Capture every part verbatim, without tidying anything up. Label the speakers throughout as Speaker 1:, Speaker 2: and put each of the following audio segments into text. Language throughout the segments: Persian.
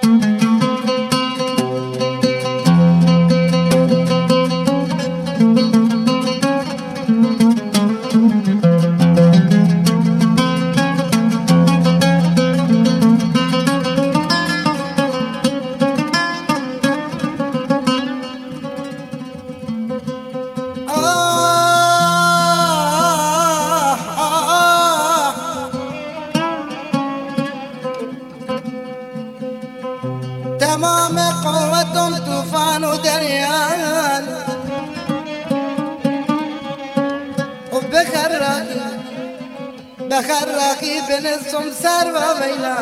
Speaker 1: تمام قوتهم طوفان ودريان وبخرقي بخرقي بين السمسار وبينا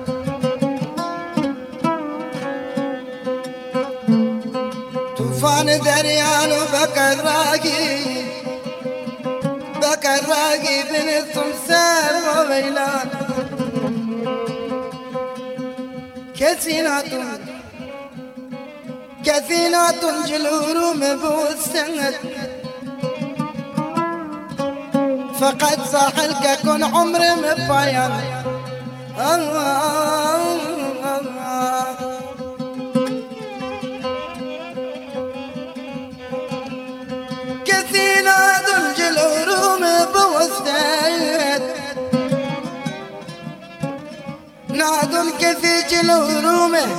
Speaker 1: طوفان دريان وبخرقي بخرقي بين السمسار وبينا كثيرات كثيرات جلور مبوسنت فقد صاحلك كن عمر مبايان كثيرات جلور مبوسنت نادن كثي جلورومه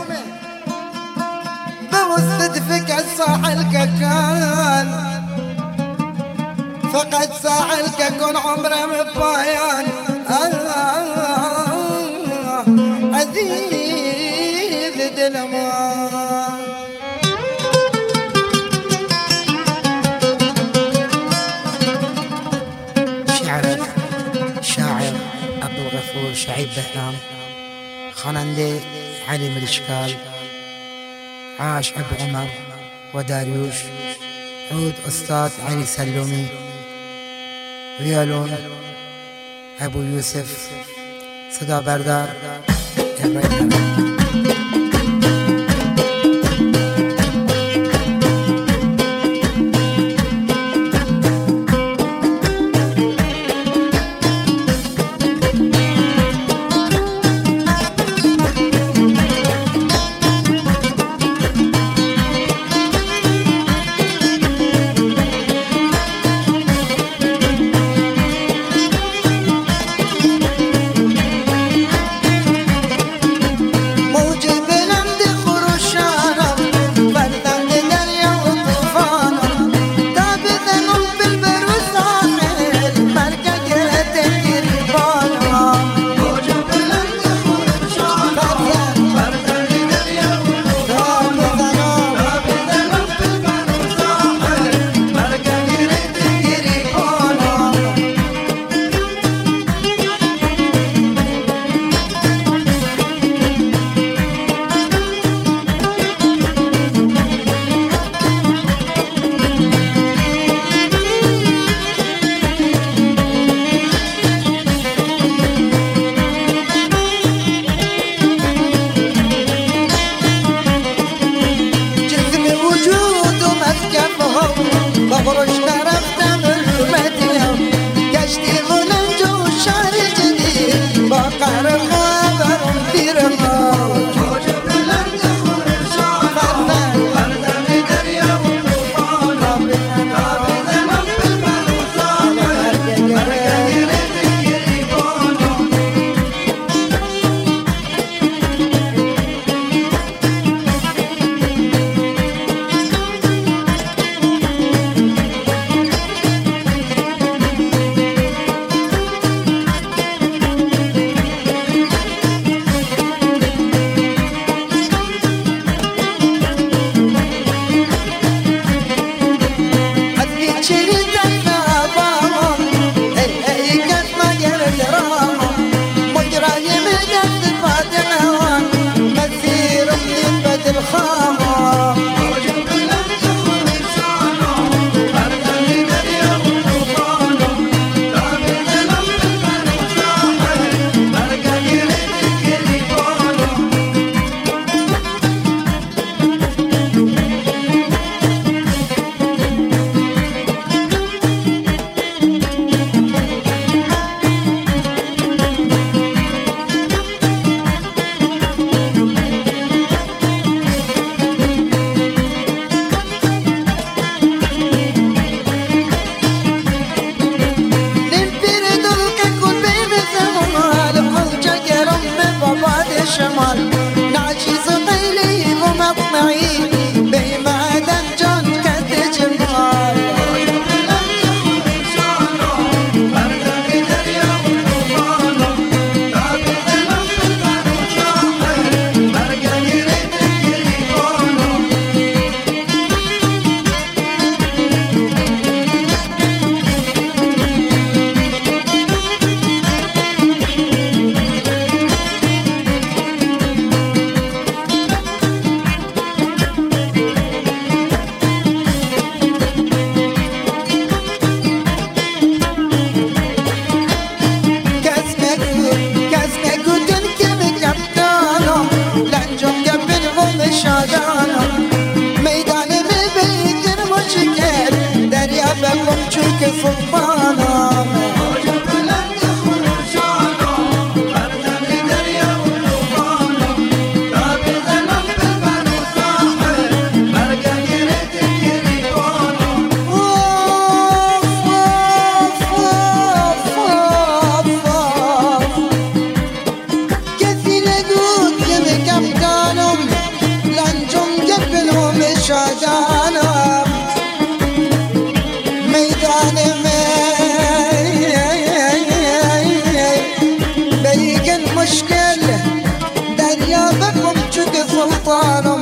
Speaker 1: بوسط فك الصاحل كان فقد صاحلك كن عمره مبايان عزيز دلمان
Speaker 2: شعرك شاعر أبو الغفور شعيب بهرام، خواننده علي ملشكال، عاش أبو عمر وداريوش، عود أستاذ علي سلومي، ويالون أبو يوسف، صدا بردار إبراهيم.
Speaker 1: شمال ناجي صقيلي ومطلعي بيمادن جون كد جمال çünkü sultanım مشكلة دريا بكم çünkü sultanım